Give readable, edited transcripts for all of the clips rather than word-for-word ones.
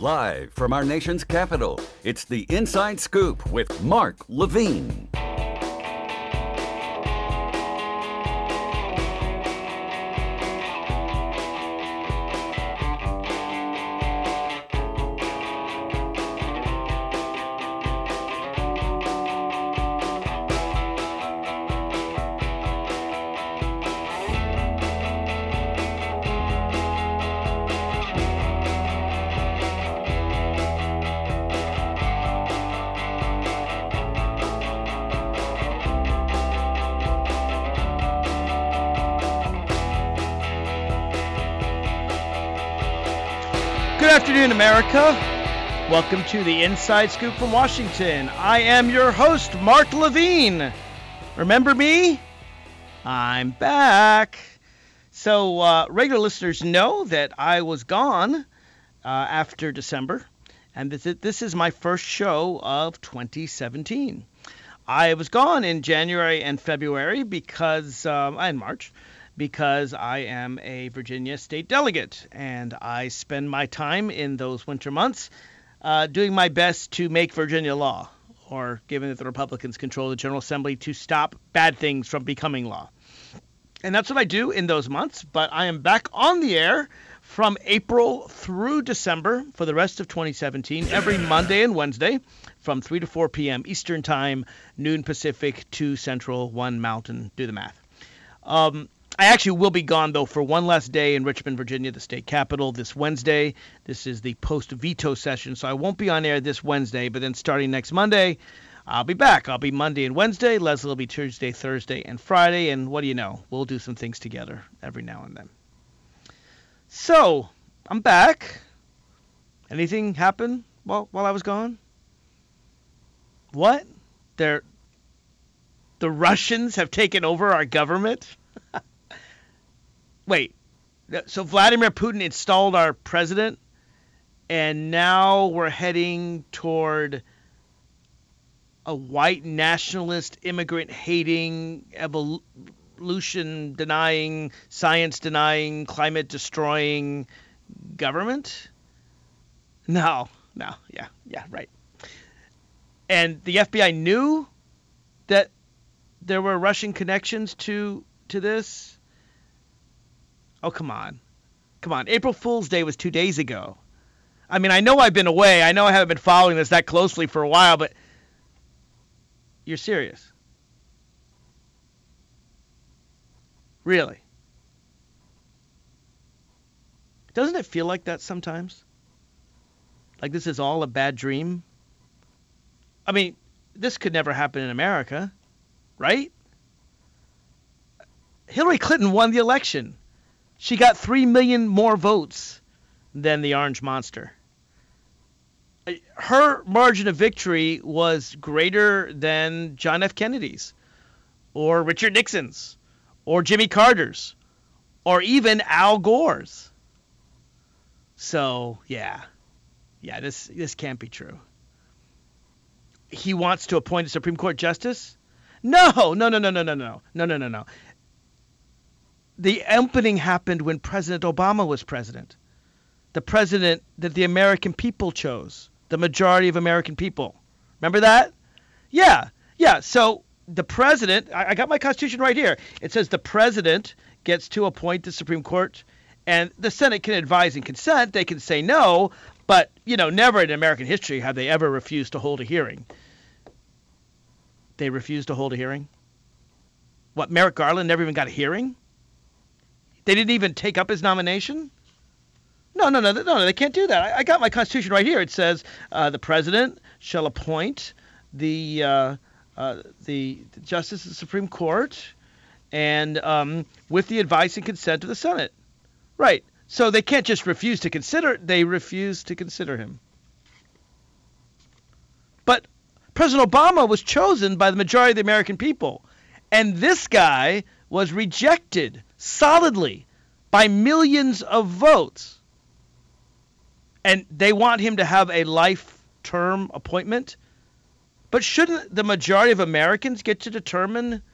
Live from our nation's capital, it's the Inside Scoop with Mark Levine. Good afternoon, America. Welcome to the Inside Scoop from Washington. I am your host, Mark Levine. Remember me? I'm back. So regular listeners know that I was gone after December, and this is my first show of 2017. I was gone in January and February and March, because I am a Virginia state delegate, and I spend my time in those winter months doing my best to make Virginia law, or given that the Republicans control the General Assembly, to stop bad things from becoming law. And that's what I do in those months, but I am back on the air from April through December for the rest of 2017, every Monday and Wednesday from 3 to 4 p.m. Eastern Time, noon Pacific, 2 Central, 1 Mountain. Do the math. I actually will be gone, though, for one last day in Richmond, Virginia, the state capital, this Wednesday. This is the post-veto session, so I won't be on air this Wednesday, but then starting next Monday, I'll be back. I'll be Monday and Wednesday. Leslie will be Tuesday, Thursday, and Friday, and what do you know? We'll do some things together every now and then. So, I'm back. Anything happen while I was gone? What? The Russians have taken over our government? Wait, so Vladimir Putin installed our president, and now we're heading toward a white nationalist, immigrant-hating, evolution-denying, science-denying, climate-destroying government? No, yeah, right. And the FBI knew that there were Russian connections to this? Oh, come on. April Fool's Day was 2 days ago. I mean, I know I've been away. I know I haven't been following this that closely for a while, but you're serious? Really? Doesn't it feel like that sometimes? Like this is all a bad dream? I mean, this could never happen in America, right? Hillary Clinton won the election. She got 3 million more votes than the Orange Monster. Her margin of victory was greater than John F. Kennedy's, or Richard Nixon's, or Jimmy Carter's, or even Al Gore's. So, yeah, this can't be true. He wants to appoint a Supreme Court justice? No. The opening happened when President Obama was president. The president that the American people chose. The majority of American people. Remember that? Yeah. So the president, I got my Constitution right here. It says the president gets to appoint the Supreme Court, and the Senate can advise and consent. They can say no, but, never in American history have they ever refused to hold a hearing. They refused to hold a hearing? What, Merrick Garland never even got a hearing? They didn't even take up his nomination? No, they can't do that. I got my Constitution right here. It says the president shall appoint the justice of the Supreme Court, and with the advice and consent of the Senate. Right. So they can't just refuse to consider. They refuse to consider him. But President Obama was chosen by the majority of the American people, and this guy was rejected solidly by millions of votes. And they want him to have a life-term appointment. But shouldn't the majority of Americans get to determine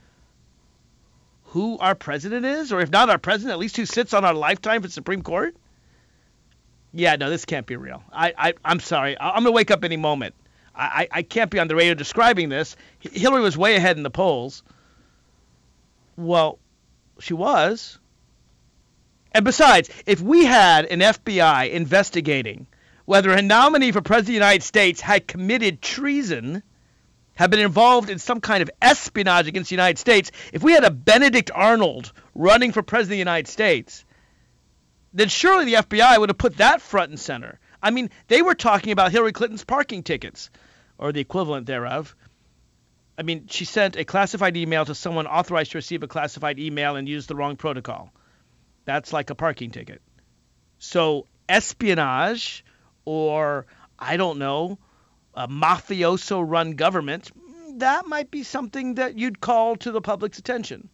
who our president is? Or if not our president, at least who sits on our lifetime for the Supreme Court? Yeah, no, this can't be real. I'm sorry. I'm going to wake up any moment. I can't be on the radio describing this. Hillary was way ahead in the polls. Well, she was. And besides, if we had an FBI investigating whether a nominee for president of the United States had committed treason, had been involved in some kind of espionage against the United States, if we had a Benedict Arnold running for president of the United States, then surely the FBI would have put that front and center. I mean, they were talking about Hillary Clinton's parking tickets, or the equivalent thereof. I mean, she sent a classified email to someone authorized to receive a classified email and used the wrong protocol. That's like a parking ticket. So espionage, or I don't know, a mafioso-run government, that might be something that you'd call to the public's attention.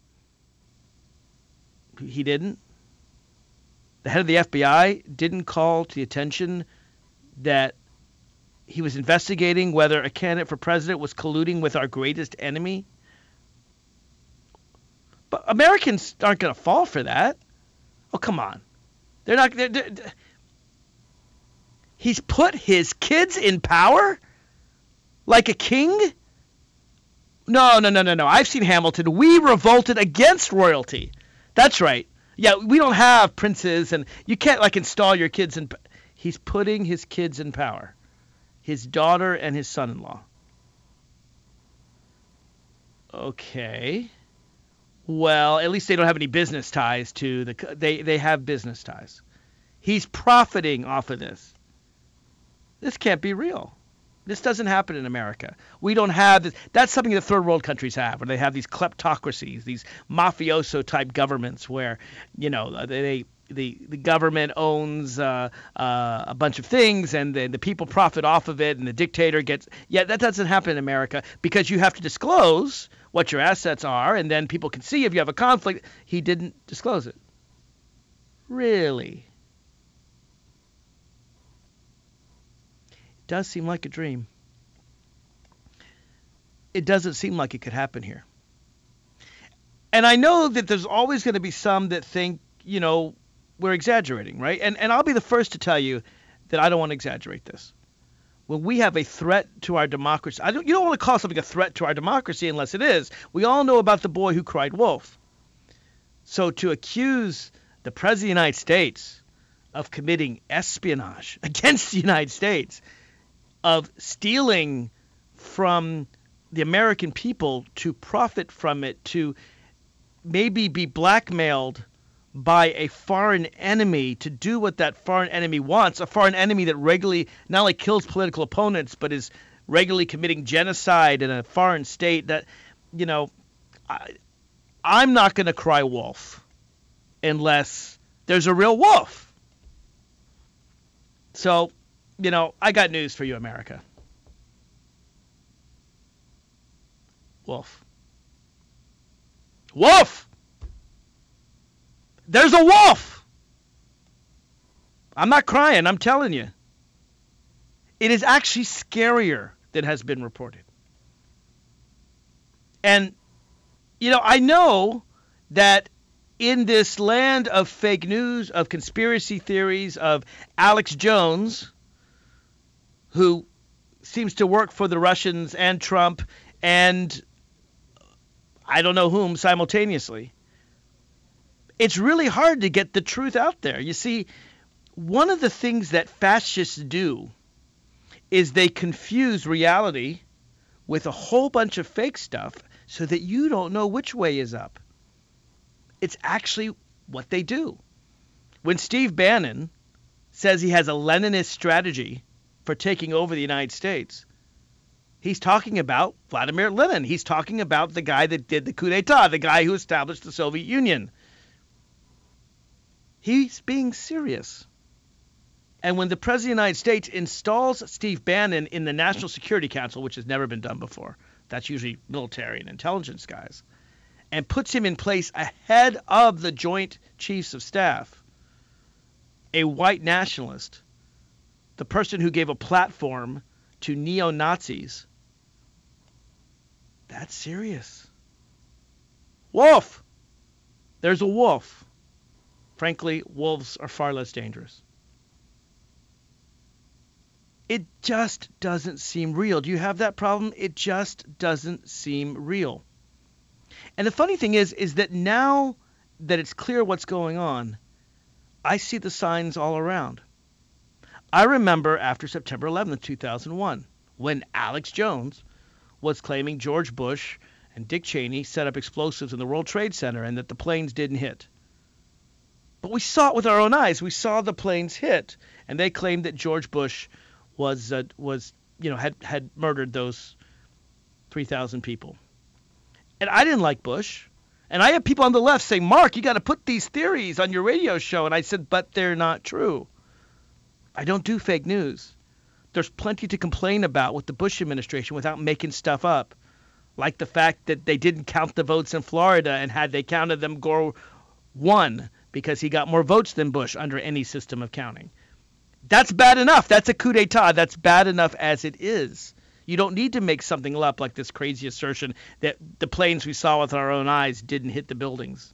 He didn't. The head of the FBI didn't call to the attention that he was investigating whether a candidate for president was colluding with our greatest enemy. But Americans aren't going to fall for that. Oh, come on. They're not. He's put his kids in power like a king? No. I've seen Hamilton. We revolted against royalty. That's right. Yeah, we don't have princes, and you can't, like, install your kids in. He's putting his kids in power. His daughter and his son-in-law. Okay. Well, at least they don't have any business ties to the. They have business ties. He's profiting off of this. This can't be real. This doesn't happen in America. We don't have this. That's something that third world countries have, where they have these kleptocracies, these mafioso type governments, where the government owns a bunch of things, and the people profit off of it, and the dictator gets. Yeah, that doesn't happen in America, because you have to disclose what your assets are, and then people can see if you have a conflict. He didn't disclose it. Really? It does seem like a dream. It doesn't seem like it could happen here. And I know that there's always going to be some that think, we're exaggerating, right? And I'll be the first to tell you that I don't want to exaggerate this. When we have a threat to our democracy, you don't want to call something a threat to our democracy unless it is. We all know about the boy who cried wolf. So to accuse the President of the United States of committing espionage against the United States, of stealing from the American people to profit from it, to maybe be blackmailed by a foreign enemy to do what that foreign enemy wants, a foreign enemy that regularly not only kills political opponents, but is regularly committing genocide in a foreign state, that, I'm not going to cry wolf unless there's a real wolf. So, I got news for you, America. Wolf. Wolf! There's a wolf! I'm not crying, I'm telling you. It is actually scarier than has been reported. And, I know that in this land of fake news, of conspiracy theories, of Alex Jones, who seems to work for the Russians and Trump and I don't know whom simultaneously, it's really hard to get the truth out there. You see, one of the things that fascists do is they confuse reality with a whole bunch of fake stuff so that you don't know which way is up. It's actually what they do. When Steve Bannon says he has a Leninist strategy for taking over the United States, he's talking about Vladimir Lenin. He's talking about the guy that did the coup d'etat, the guy who established the Soviet Union. He's being serious. And when the President of the United States installs Steve Bannon in the National Security Council, which has never been done before, that's usually military and intelligence guys, and puts him in place ahead of the Joint Chiefs of Staff, a white nationalist, the person who gave a platform to neo-Nazis, that's serious. Wolf! There's a wolf. Frankly, wolves are far less dangerous. It just doesn't seem real. Do you have that problem? It just doesn't seem real. And the funny thing is that now that it's clear what's going on, I see the signs all around. I remember after September 11th, 2001, when Alex Jones was claiming George Bush and Dick Cheney set up explosives in the World Trade Center and that the planes didn't hit. But we saw it with our own eyes. We saw the planes hit, and they claimed that George Bush had murdered those 3,000 people. And I didn't like Bush. And I had people on the left saying, Mark, you got to put these theories on your radio show. And I said, but they're not true. I don't do fake news. There's plenty to complain about with the Bush administration without making stuff up. Like the fact that they didn't count the votes in Florida, and had they counted them, Gore won because he got more votes than Bush under any system of counting. That's bad enough. That's a coup d'etat. That's bad enough as it is. You don't need to make something up like this crazy assertion that the planes we saw with our own eyes didn't hit the buildings.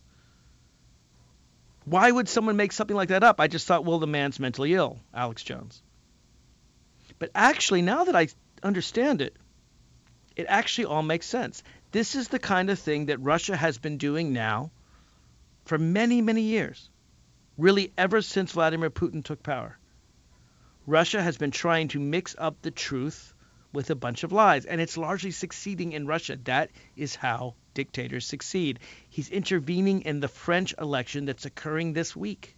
Why would someone make something like that up? I just thought, well, the man's mentally ill, Alex Jones. But actually, now that I understand it, it actually all makes sense. This is the kind of thing that Russia has been doing now for many, many years. Really, ever since Vladimir Putin took power. Russia has been trying to mix up the truth with a bunch of lies, and it's largely succeeding in Russia. That is how dictators succeed. He's intervening in the French election that's occurring this week.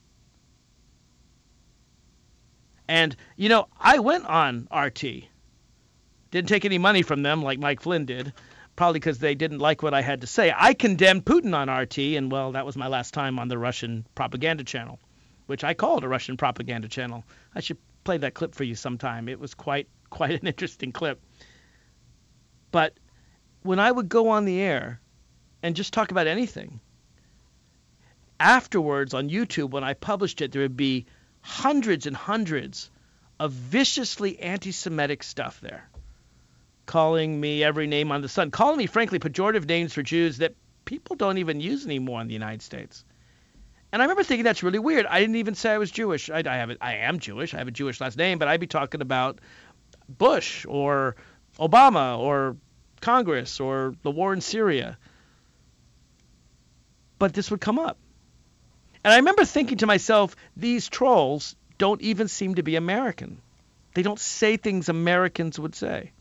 And, I went on RT. Didn't take any money from them like Mike Flynn did, probably because they didn't like what I had to say. I condemned Putin on RT, and, well, that was my last time on the Russian propaganda channel, which I called a Russian propaganda channel. I should play that clip for you sometime. It was quite an interesting clip. But when I would go on the air and just talk about anything, afterwards on YouTube, when I published it, there would be hundreds and hundreds of viciously anti-Semitic stuff there, calling me every name on the sun, calling me, frankly, pejorative names for Jews that people don't even use anymore in the United States. And I remember thinking that's really weird. I didn't even say I was Jewish. I am Jewish. I have a Jewish last name, but I'd be talking about Bush or Obama or Congress or the war in Syria. But this would come up. And I remember thinking to myself, these trolls don't even seem to be American. They don't say things Americans would say.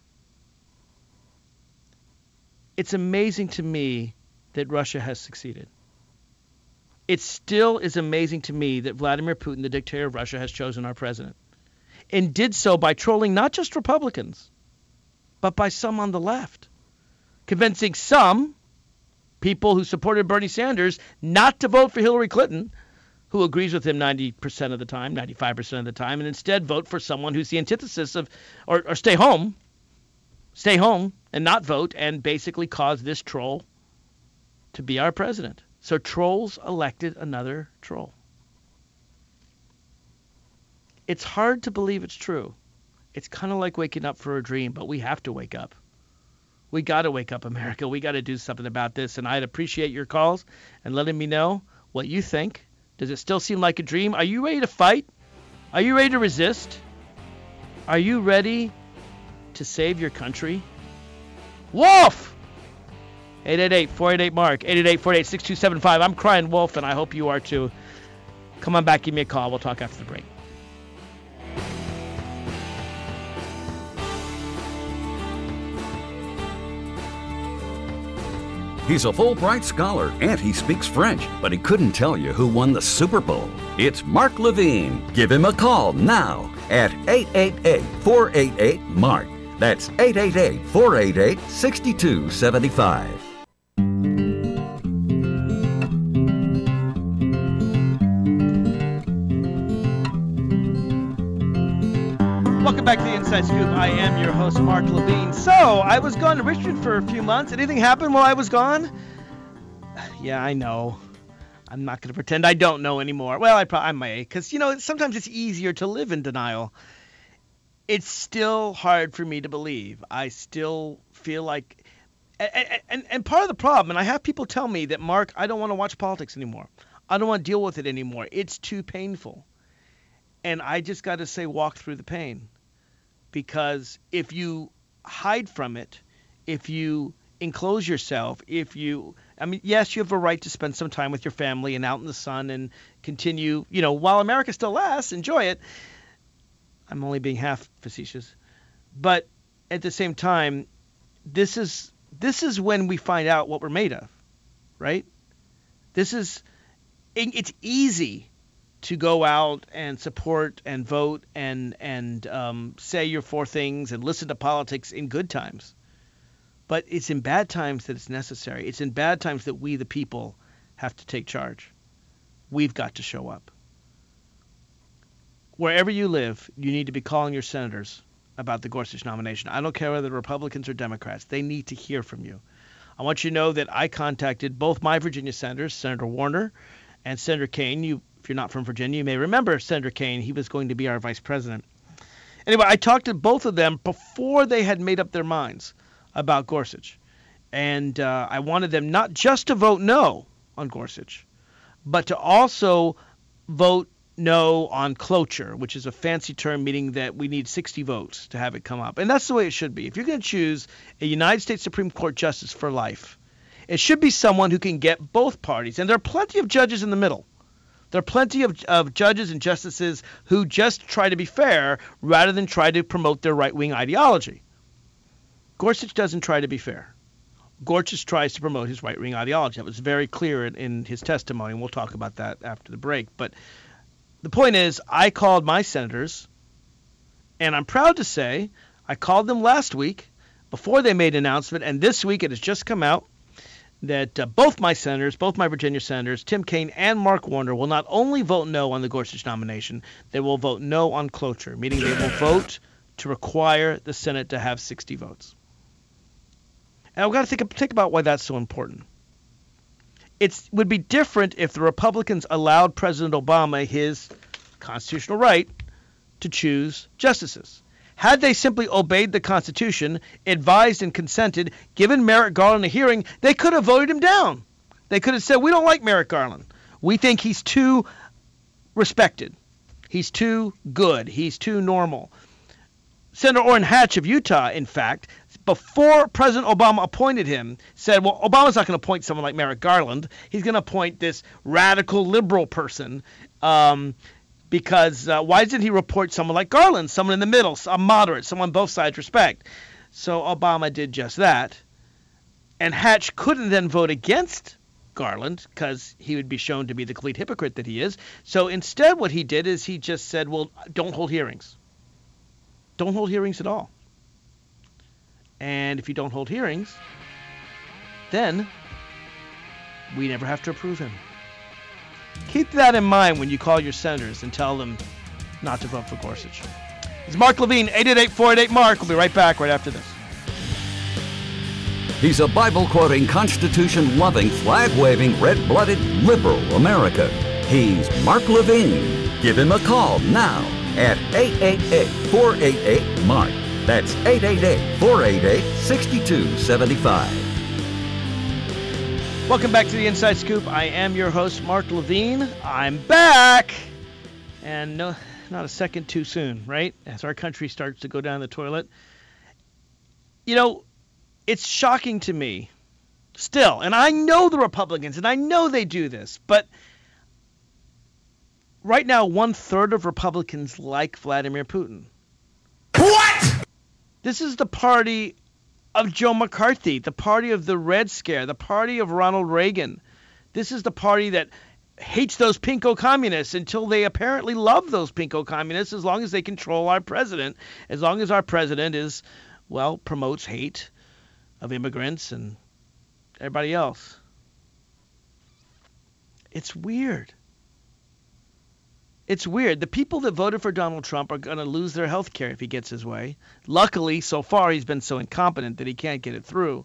It's amazing to me that Russia has succeeded. It still is amazing to me that Vladimir Putin, the dictator of Russia, has chosen our president, and did so by trolling not just Republicans, but by some on the left, convincing some people who supported Bernie Sanders not to vote for Hillary Clinton, who agrees with him 90% of the time, 95% of the time, and instead vote for someone who's the antithesis of, or stay home and not vote, and basically cause this troll to be our president. So trolls elected another troll. It's hard to believe it's true. It's kind of like waking up for a dream, but we have to wake up. We got to wake up, America. We got to do something about this, and I'd appreciate your calls and letting me know what you think. Does it still seem like a dream? Are you ready to fight? Are you ready to resist? Are you ready to save your country? Wolf! 888-488-MARK, 888-488-6275. I'm crying wolf, and I hope you are too. Come on back, give me a call. We'll talk after the break. He's a Fulbright scholar and he speaks French, but he couldn't tell you who won the Super Bowl. It's Mark Levine. Give him a call now at 888-488-MARK. That's 888-488-6275. Welcome back to the Inside Scoop. I am your host, Mark Levine. So, I was gone to Richmond for a few months. Anything happen while I was gone? Yeah, I know. I'm not going to pretend I don't know anymore. Well, I may, because, sometimes it's easier to live in denial. It's still hard for me to believe. I still feel like, and part of the problem, and I have people tell me that, Mark, I don't want to watch politics anymore. I don't want to deal with it anymore. It's too painful. And I just got to say, walk through the pain. because if you hide from it, if you enclose yourself, yes, you have a right to spend some time with your family and out in the sun and continue, while America still lasts, enjoy it. I'm only being half facetious. But at the same time, this is when we find out what we're made of, right? It's easy to go out and support and vote and say your four things and listen to politics in good times. But it's in bad times that it's necessary. It's in bad times that we, the people, have to take charge. We've got to show up. Wherever you live, you need to be calling your senators about the Gorsuch nomination. I don't care whether Republicans or Democrats. They need to hear from you. I want you to know that I contacted both my Virginia senators, Senator Warner and Senator Kaine. If you're not from Virginia, you may remember Senator Kaine. He was going to be our vice president. Anyway, I talked to both of them before they had made up their minds about Gorsuch. And I wanted them not just to vote no on Gorsuch, but to also vote no on cloture, which is a fancy term meaning that we need 60 votes to have it come up. And that's the way it should be. If you're going to choose a United States Supreme Court justice for life, it should be someone who can get both parties. And there are plenty of judges in the middle. There are plenty of judges and justices who just try to be fair rather than try to promote their right-wing ideology. Gorsuch doesn't try to be fair. Gorsuch tries to promote his right-wing ideology. That was very clear in his testimony, and we'll talk about that after the break. But the point is, I called my senators, and I'm proud to say I called them last week before they made an announcement, and this week it has just come out that both my Virginia senators, Tim Kaine and Mark Warner, will not only vote no on the Gorsuch nomination, they will vote no on cloture, meaning they will vote to require the Senate to have 60 votes. And I've got to think about why that's so important. It would be different if the Republicans allowed President Obama his constitutional right to choose justices. Had they simply obeyed the Constitution, advised and consented, given Merrick Garland a hearing, they could have voted him down. They could have said, we don't like Merrick Garland. We think he's too respected. He's too good. He's too normal. Senator Orrin Hatch of Utah, in fact, before President Obama appointed him, said, well, Obama's not going to appoint someone like Merrick Garland. He's going to appoint this radical liberal person because why didn't he report someone like Garland, someone in the middle, a moderate, someone both sides respect? So Obama did just that. And Hatch couldn't then vote against Garland because he would be shown to be the complete hypocrite that he is. So instead what he did is he just said, well, don't hold hearings. Don't hold hearings at all. And if you don't hold hearings, then we never have to approve him. Keep that in mind when you call your senators and tell them not to vote for Gorsuch. It's Mark Levine, 888-488-MARK. We'll be right back right after this. He's a Bible-quoting, Constitution-loving, flag-waving, red-blooded, liberal America. He's Mark Levine. Give him a call now at 888-488-MARK. That's 888-488-6275. Welcome back to the Inside Scoop. I am your host, Mark Levine. I'm back. And no, not a second too soon, right? As our country starts to go down the toilet. You know, it's shocking to me still, and I know the Republicans, and I know they do this, but right now 1/3 of Republicans like Vladimir Putin. What? This is the party of Joe McCarthy, the party of the Red Scare, the party of Ronald Reagan. This is the party that hates those pinko communists until they apparently love those pinko communists as long as they control our president, as long as our president is, well, promotes hate of immigrants and everybody else. It's weird. It's weird. The people that voted for Donald Trump are going to lose their health care if he gets his way. Luckily, so far, he's been so incompetent that he can't get it through.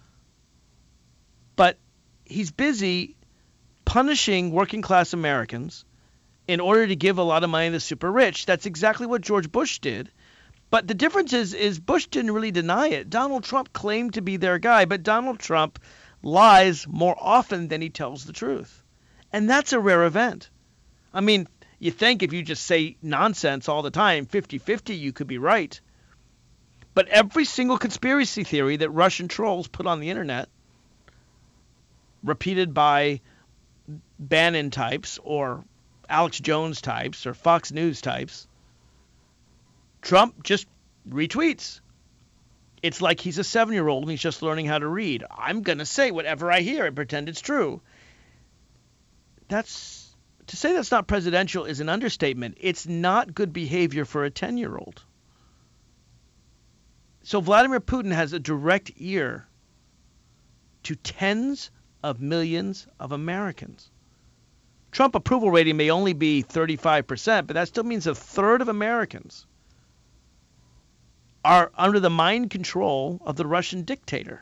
But he's busy punishing working-class Americans in order to give a lot of money to the super rich. That's exactly what George Bush did. But the difference is Bush didn't really deny it. Donald Trump claimed to be their guy, but Donald Trump lies more often than he tells the truth. And that's a rare event. I mean, you think if you just say nonsense all the time, 50-50, you could be right. But every single conspiracy theory that Russian trolls put on the internet, repeated by Bannon types or Alex Jones types or Fox News types, Trump just retweets. It's like he's a 7-year-old and he's just learning how to read. I'm going to say whatever I hear and pretend it's true. To say that's not presidential is an understatement. It's not good behavior for a 10-year-old. So Vladimir Putin has a direct ear to tens of millions of Americans. Trump approval rating may only be 35%, but that still means a third of Americans are under the mind control of the Russian dictator.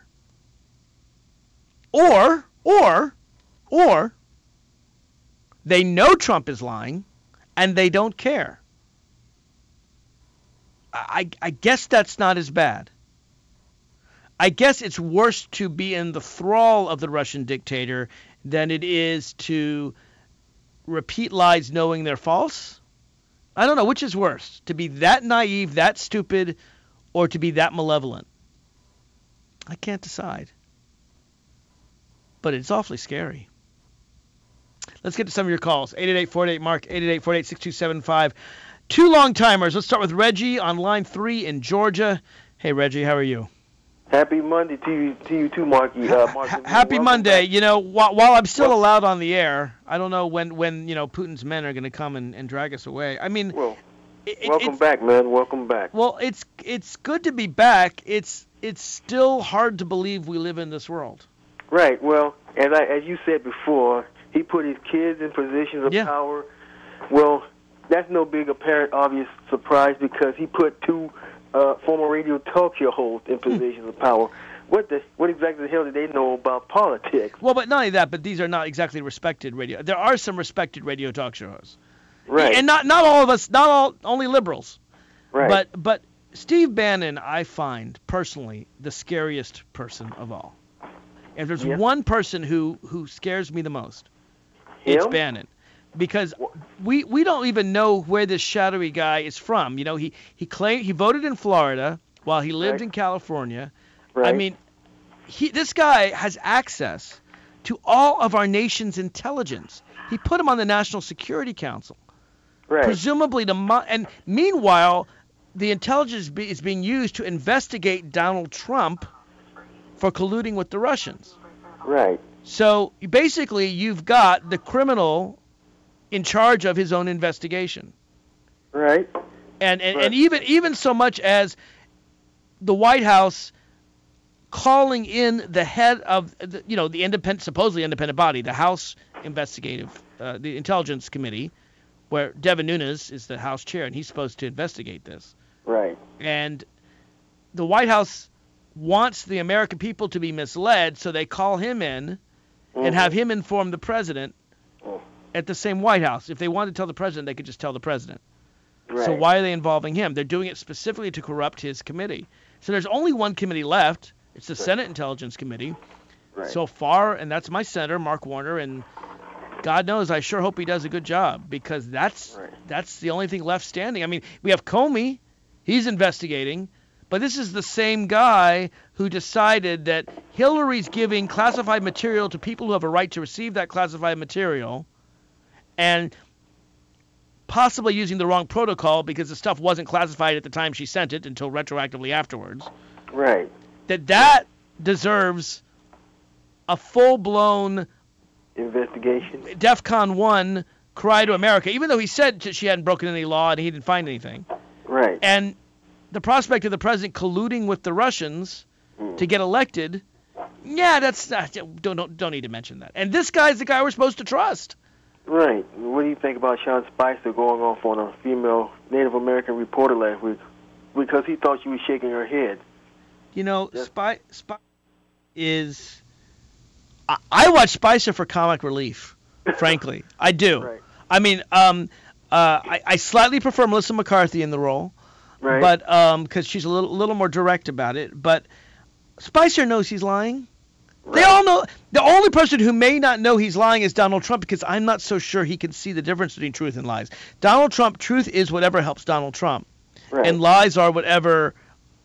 Or they know Trump is lying and they don't care. I guess that's not as bad. I guess it's worse to be in the thrall of the Russian dictator than it is to repeat lies knowing they're false. I don't know which is worse, to be that naive, that stupid, or to be that malevolent. I can't decide. But it's awfully scary. Let's get to some of your calls. 888-48-MARK, 888-48-6275. Two long-timers. Let's start with Reggie on line 3 in Georgia. Hey, Reggie, how are you? Happy Monday to you too, Marky. Happy Monday. Back. You know, while I'm still allowed on the air, I don't know when Putin's men are going to come and drag us away. I mean, welcome back, man. Welcome back. Well, it's good to be back. It's still hard to believe we live in this world. Right. Well, as you said before, he put his kids in positions of power. Well, that's no big apparent obvious surprise because he put two former radio talk show hosts in positions of power. What exactly the hell did they know about politics? Well, but not only that, but these are not exactly respected radio. There are some respected radio talk show hosts. Right. And not all of us, only liberals. Right. But Steve Bannon, I find personally the scariest person of all. And if there's one person who scares me the most, it's Bannon. Because we don't even know where this shadowy guy is from. You know, he claimed he voted in Florida while he lived in California. Right. I mean, this guy has access to all of our nation's intelligence. He put him on the National Security Council, presumably and meanwhile, the intelligence is being used to investigate Donald Trump for colluding with the Russians. Right. So basically, you've got the criminal in charge of his own investigation. Right. And even so much as the White House calling in the head of the supposedly independent body, the House the Intelligence Committee, where Devin Nunes is the House chair and he's supposed to investigate this. Right. And the White House wants the American people to be misled, so they call him in and have him inform the president at the same White House. If they wanted to tell the president, they could just tell the president. Right. So why are they involving him? They're doing it specifically to corrupt his committee. So there's only one committee left. It's the Senate Intelligence Committee. Right. So far, and that's my senator, Mark Warner, and God knows I sure hope he does a good job because that's the only thing left standing. I mean, we have Comey. He's investigating. But this is the same guy who decided that Hillary's giving classified material to people who have a right to receive that classified material and possibly using the wrong protocol because the stuff wasn't classified at the time she sent it until retroactively afterwards. Right. That deserves a full-blown investigation. DEFCON 1 cry to America, even though he said she hadn't broken any law and he didn't find anything. Right. And the prospect of the president colluding with the Russians to get elected, that's don't need to mention that. And this guy's the guy we're supposed to trust. Right. What do you think about Sean Spicer going off on a female Native American reporter last week because he thought she was shaking her head? You know, Spicer is... I watch Spicer for comic relief, frankly. I do. Right. I mean, I slightly prefer Melissa McCarthy in the role. Right. But because she's a little more direct about it. But Spicer knows he's lying. Right. They all know. The only person who may not know he's lying is Donald Trump because I'm not so sure he can see the difference between truth and lies. Donald Trump, truth is whatever helps Donald Trump. Right. And lies are whatever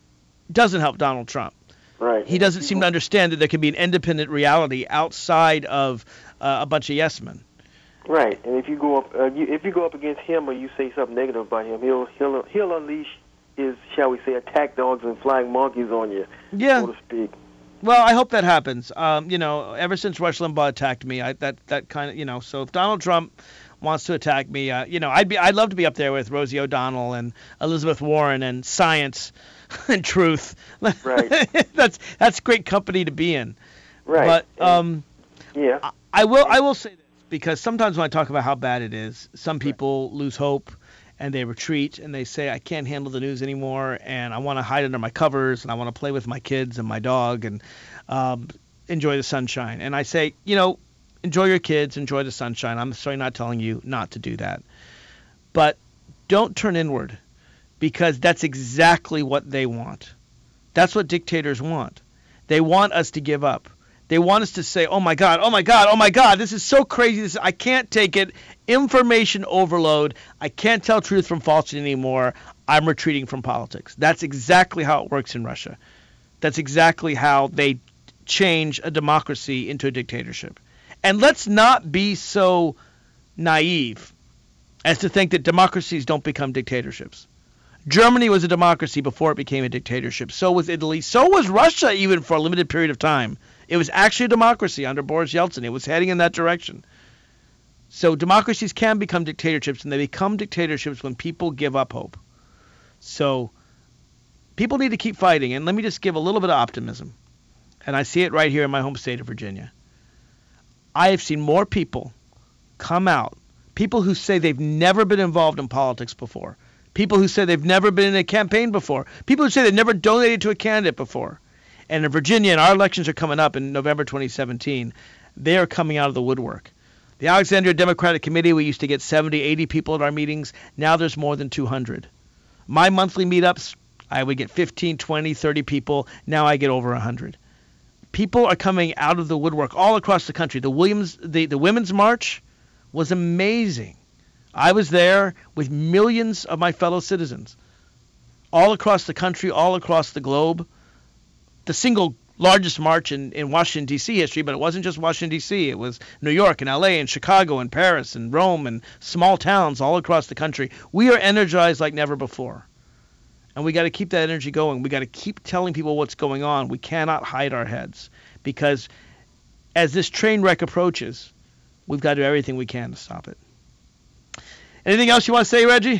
doesn't help Donald Trump. Right. He doesn't seem to understand that there can be an independent reality outside of a bunch of yes men. Right. And if you go up against him or you say something negative about him, he'll unleash his, shall we say, attack dogs and flying monkeys on you, so to speak. Well, I hope that happens. Ever since Rush Limbaugh attacked me, that kind of, so if Donald Trump wants to attack me, I'd love to be up there with Rosie O'Donnell and Elizabeth Warren and science and truth. Right. that's great company to be in. Right. But yeah. I will say this, because sometimes when I talk about how bad it is, some people lose hope and they retreat and they say, I can't handle the news anymore and I want to hide under my covers and I want to play with my kids and my dog and enjoy the sunshine. And I say, enjoy your kids, enjoy the sunshine. I'm sorry not telling you not to do that. But don't turn inward, because that's exactly what they want. That's what dictators want. They want us to give up. They want us to say, oh my God, oh my God, oh my God, this is so crazy. I can't take it. Information overload. I can't tell truth from falsehood anymore. I'm retreating from politics. That's exactly how it works in Russia. That's exactly how they change a democracy into a dictatorship. And let's not be so naive as to think that democracies don't become dictatorships. Germany was a democracy before it became a dictatorship. So was Italy. So was Russia, even for a limited period of time. It was actually a democracy under Boris Yeltsin. It was heading in that direction. So democracies can become dictatorships, and they become dictatorships when people give up hope. So people need to keep fighting. And let me just give a little bit of optimism. And I see it right here in my home state of Virginia. I have seen more people come out, people who say they've never been involved in politics before, people who say they've never been in a campaign before, people who say they've never donated to a candidate before. And in Virginia, and our elections are coming up in November 2017, they are coming out of the woodwork. The Alexandria Democratic Committee, we used to get 70, 80 people at our meetings. Now there's more than 200. My monthly meetups, I would get 15, 20, 30 people. Now I get over 100. People are coming out of the woodwork all across the country. The Women's March was amazing. I was there with millions of my fellow citizens all across the country, all across the globe. The single largest march in Washington, D.C. history, but it wasn't just Washington, D.C. It was New York and L.A. and Chicago and Paris and Rome and small towns all across the country. We are energized like never before. And we got to keep that energy going. We got to keep telling people what's going on. We cannot hide our heads, because as this train wreck approaches, we've got to do everything we can to stop it. Anything else you want to say, Reggie?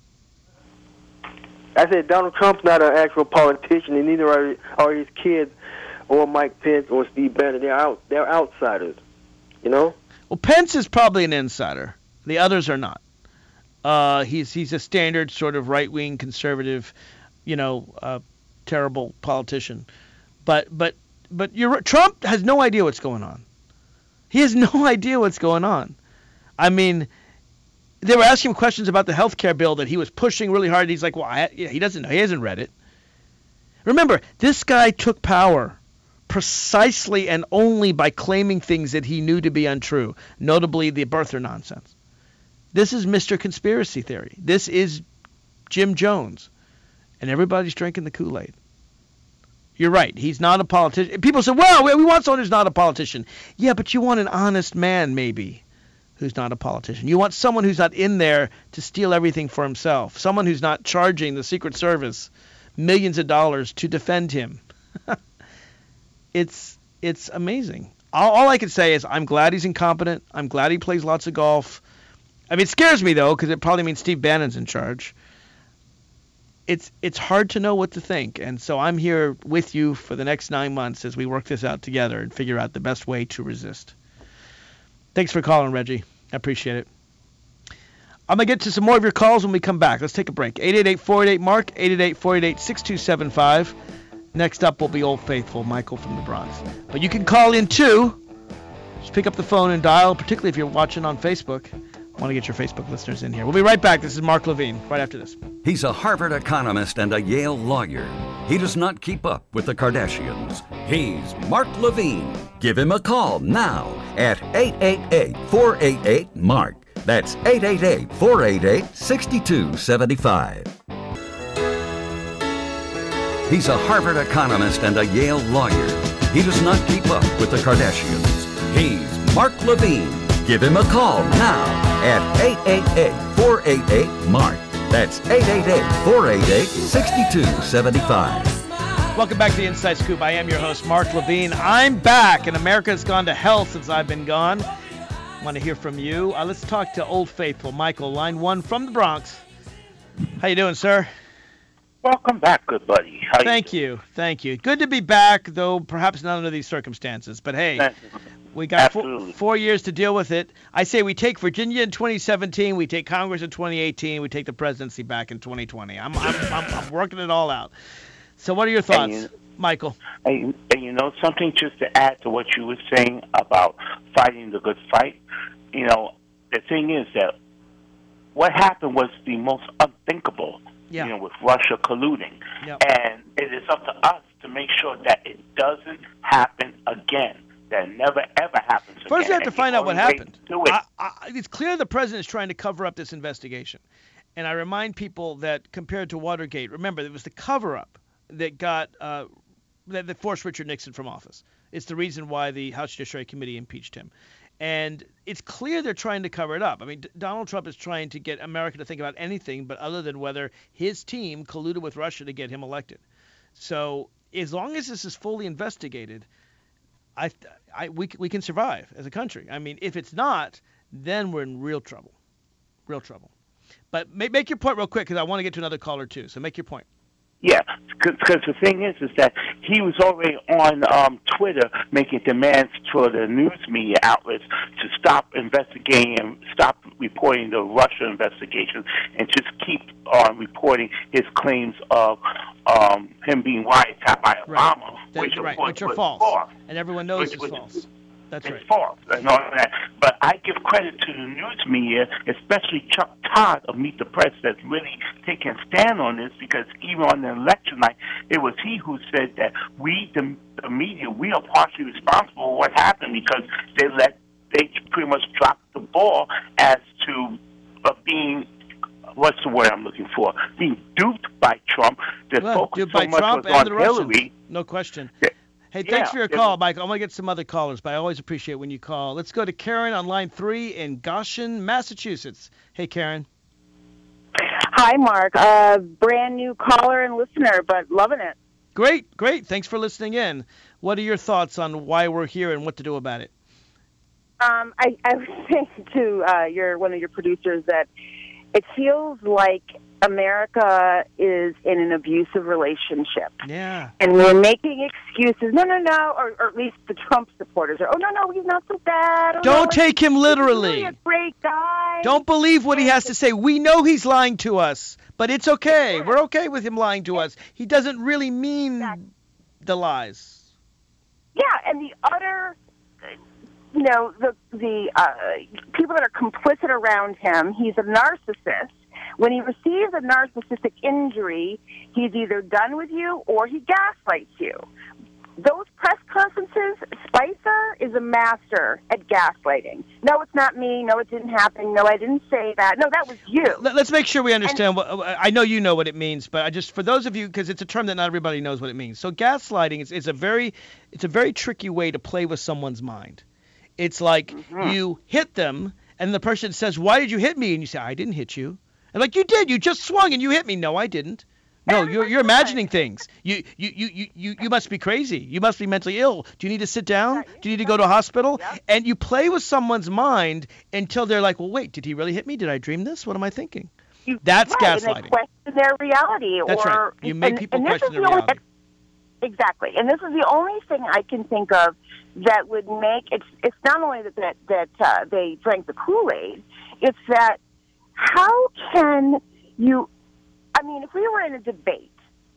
I said Donald Trump's not an actual politician, and neither are his kids or Mike Pence or Steve Bannon. They're outsiders, Well, Pence is probably an insider. The others are not. He's a standard sort of right-wing conservative, terrible politician. But Trump has no idea what's going on. He has no idea what's going on. I mean, they were asking him questions about the health care bill that he was pushing really hard. He's like, well, he doesn't know. He hasn't read it. Remember, this guy took power precisely and only by claiming things that he knew to be untrue, notably the birther nonsense. This is Mr. Conspiracy Theory. This is Jim Jones. And everybody's drinking the Kool-Aid. You're right. He's not a politician. People say, well, we want someone who's not a politician. Yeah, but you want an honest man, maybe, who's not a politician. You want someone who's not in there to steal everything for himself. Someone who's not charging the Secret Service millions of dollars to defend him. It's amazing. All I can say is I'm glad he's incompetent. I'm glad he plays lots of golf. I mean, it scares me, though, because it probably means Steve Bannon's in charge. It's hard to know what to think. And so I'm here with you for the next 9 months as we work this out together and figure out the best way to resist. Thanks for calling, Reggie. I appreciate it. I'm going to get to some more of your calls when we come back. Let's take a break. 888-488-MARK, 888-488-6275. Next up will be Old Faithful, Michael from the Bronx. But you can call in, too. Just pick up the phone and dial, particularly if you're watching on Facebook. I want to get your Facebook listeners in here. We'll be right back. This is Mark Levine, right after this. He's a Harvard economist and a Yale lawyer. He does not keep up with the Kardashians. He's Mark Levine. Give him a call now at 888-488-MARK. That's 888-488-6275. He's a Harvard economist and a Yale lawyer. He does not keep up with the Kardashians. He's Mark Levine. Give him a call now at 888-488-MARK. That's 888-488-6275. Welcome back to the Inside Scoop. I am your host, Mark Levine. I'm back, and America has gone to hell since I've been gone. I want to hear from you. Let's talk to Old Faithful, Michael, line 1 from the Bronx. How you doing, sir? Welcome back, good buddy. Thank you. Good to be back, though perhaps not under these circumstances. But hey, we got 4 years to deal with it. I say we take Virginia in 2017, we take Congress in 2018, we take the presidency back in 2020. I'm working it all out. So what are your thoughts, Michael? And you know something, just to add to what you were saying about fighting the good fight, you know, the thing is that what happened was the most unthinkable. Yeah. You know, with Russia colluding. Yep. And it is up to us to make sure that it doesn't happen again, that it never, ever happens again. First, we have to find out what happened. It's clear the president is trying to cover up this investigation. And I remind people that compared to Watergate, remember, it was the cover-up that that forced Richard Nixon from office. It's the reason why the House Judiciary Committee impeached him. And it's clear they're trying to cover it up. I mean, Donald Trump is trying to get America to think about anything but other than whether his team colluded with Russia to get him elected. So as long as this is fully investigated, we can survive as a country. I mean, if it's not, then we're in real trouble. Real trouble. But make your point real quick because I want to get to another caller too. So make your point. Yeah, because the thing is that he was already on Twitter making demands for the news media outlets to stop investigating and stop reporting the Russia investigation and just keep on reporting his claims of him being wiretapped by Obama, which are false. And everyone knows it's false. That's right. It's false and all that. But I give credit to the news media, especially Chuck Todd of Meet the Press, that's really taking a stand on this, because even on the election night, it was he who said that we, the media, we are partially responsible for what happened because they pretty much dropped the ball as to being, what's the word I'm looking for, being duped by Trump. The focus so much Trump was on Hillary. No question. Hey, thanks for your call, Michael. I'm going to get some other callers, but I always appreciate when you call. Let's go to Karen on line 3 in Goshen, Massachusetts. Hey, Karen. Hi, Mark. Brand new caller and listener, but loving it. Great. Thanks for listening in. What are your thoughts on why we're here and what to do about it? I was saying to one of your producers that it feels like America is in an abusive relationship. Yeah. And we're making excuses. No, or at least the Trump supporters are, no, he's not so bad. Don't take him literally. He's really a great guy. Don't believe what he has to say. We know he's lying to us, but it's okay. Yeah. We're okay with him lying to us. He doesn't really mean the lies. Yeah, and the utter, the people that are complicit around him, he's a narcissist. When he receives a narcissistic injury, he's either done with you or he gaslights you. Those press conferences, Spicer is a master at gaslighting. No, it's not me. No, it didn't happen. No, I didn't say that. No, that was you. Let's make sure we understand. I know you know what it means, but for those of you, because it's a term that not everybody knows what it means. So gaslighting is a very tricky way to play with someone's mind. It's like you hit them, and the person says, "Why did you hit me?" And you say, "I didn't hit you." And like, you did. You just swung and you hit me. No, I didn't. No, you're imagining things. You must be crazy. You must be mentally ill. Do you need to sit down? Do you need to go to a hospital? Yep. And you play with someone's mind until they're like, well, wait, did he really hit me? Did I dream this? What am I thinking? That's gaslighting. And they question their reality. That's right. You make people question their reality. Exactly. And this is the only thing I can think of that would make it's not only that they drank the Kool-Aid, it's that how can you, I mean, if we were in a debate,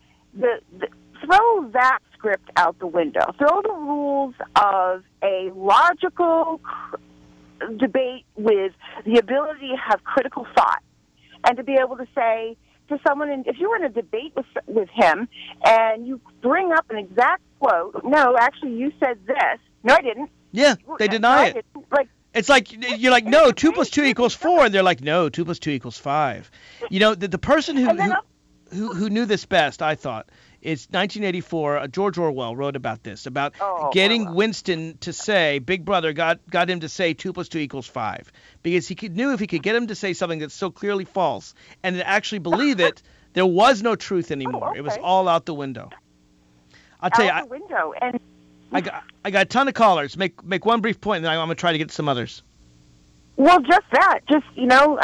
throw that script out the window. Throw the rules of a logical debate with the ability to have critical thought and to be able to say to someone, if you were in a debate with him and you bring up an exact quote, no, actually you said this. No, I didn't. Yeah, they deny it. It's like, you're like, no, 2 + 2 = 4. And they're like, no, 2 + 2 = 5. You know, the person who knew this best, I thought, It's 1984. George Orwell wrote about this, about getting Winston to say, Big Brother got him to say 2 + 2 = 5, because knew if he could get him to say something that's so clearly false and to actually believe it, there was no truth anymore. It was all out the window. I'll tell you, out the window. And I got a ton of callers. Make one brief point, and then I'm going to try to get to some others. Well, just that. Just, know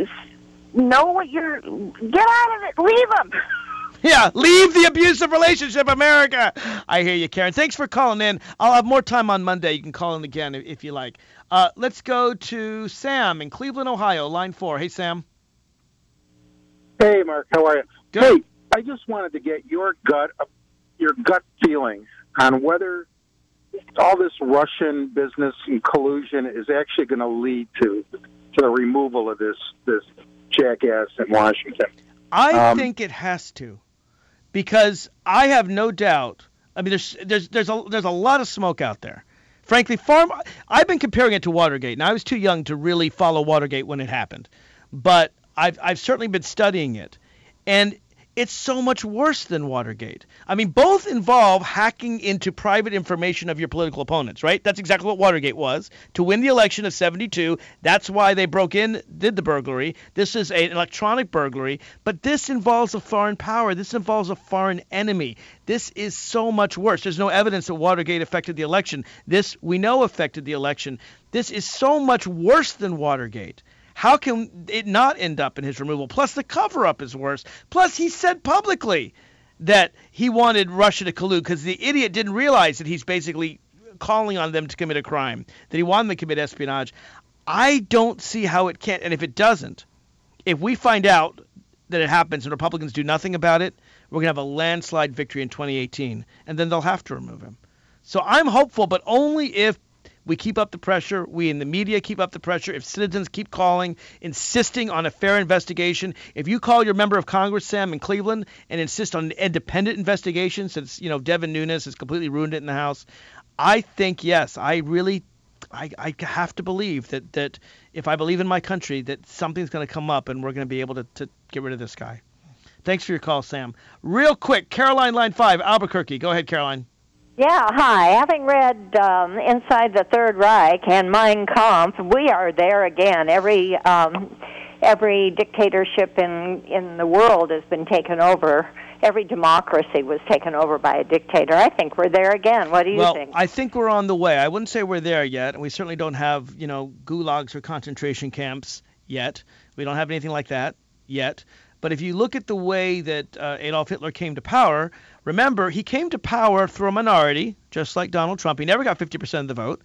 what you're... Get out of it. Leave them. Yeah, leave the abusive relationship, America. I hear you, Karen. Thanks for calling in. I'll have more time on Monday. You can call in again if you like. Let's go to Sam in Cleveland, Ohio, line 4. Hey, Sam. Hey, Mark. How are you? Good. Hey, I just wanted to get your gut feeling on whether all this Russian business and collusion is actually going to lead to the removal of this jackass in Washington. I think it has to, because I have no doubt. I mean, there's a lot of smoke out there. Frankly, I've been comparing it to Watergate, and I was too young to really follow Watergate when it happened, but I've certainly been studying it, and it's so much worse than Watergate. I mean, both involve hacking into private information of your political opponents, right? That's exactly what Watergate was. To win the election of 72, that's why they broke in, did the burglary. This is an electronic burglary, but this involves a foreign power. This involves a foreign enemy. This is so much worse. There's no evidence that Watergate affected the election. This, we know, affected the election. This is so much worse than Watergate. How can it not end up in his removal? Plus, the cover-up is worse. Plus, he said publicly that he wanted Russia to collude because the idiot didn't realize that he's basically calling on them to commit a crime, that he wanted them to commit espionage. I don't see how it can't. And if it doesn't, if we find out that it happens and Republicans do nothing about it, we're going to have a landslide victory in 2018, and then they'll have to remove him. So I'm hopeful, but only if we keep up the pressure. We in the media keep up the pressure. If citizens keep calling, insisting on a fair investigation. If you call your member of Congress, Sam, in Cleveland, and insist on an independent investigation, since Devin Nunes has completely ruined it in the House, I think yes. I have to believe that if I believe in my country, that something's going to come up and we're going to be able to get rid of this guy. Thanks for your call, Sam. Real quick, Caroline, line 5, Albuquerque. Go ahead, Caroline. Yeah, hi. Having read Inside the Third Reich and Mein Kampf, we are there again. Every dictatorship in the world has been taken over. Every democracy was taken over by a dictator. I think we're there again. What do you think? Well, I think we're on the way. I wouldn't say we're there yet, and we certainly don't have, gulags or concentration camps yet. We don't have anything like that yet. But if you look at the way that Adolf Hitler came to power, remember, he came to power through a minority, just like Donald Trump. He never got 50% of the vote.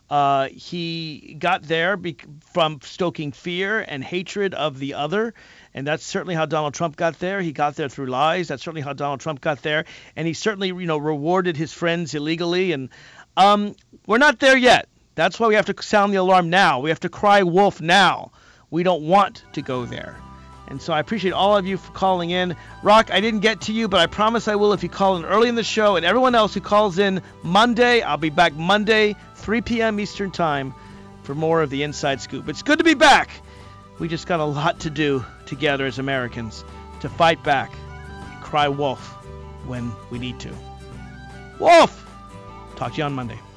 He got there from stoking fear and hatred of the other, and that's certainly how Donald Trump got there. He got there through lies. That's certainly how Donald Trump got there, and he certainly, rewarded his friends illegally. And we're not there yet. That's why we have to sound the alarm now. We have to cry wolf now. We don't want to go there. And so I appreciate all of you for calling in. Rock, I didn't get to you, but I promise I will if you call in early in the show. And everyone else who calls in Monday, I'll be back Monday, 3 p.m. Eastern Time for more of the Inside Scoop. It's good to be back. We just got a lot to do together as Americans to fight back, cry wolf when we need to. Wolf! Talk to you on Monday.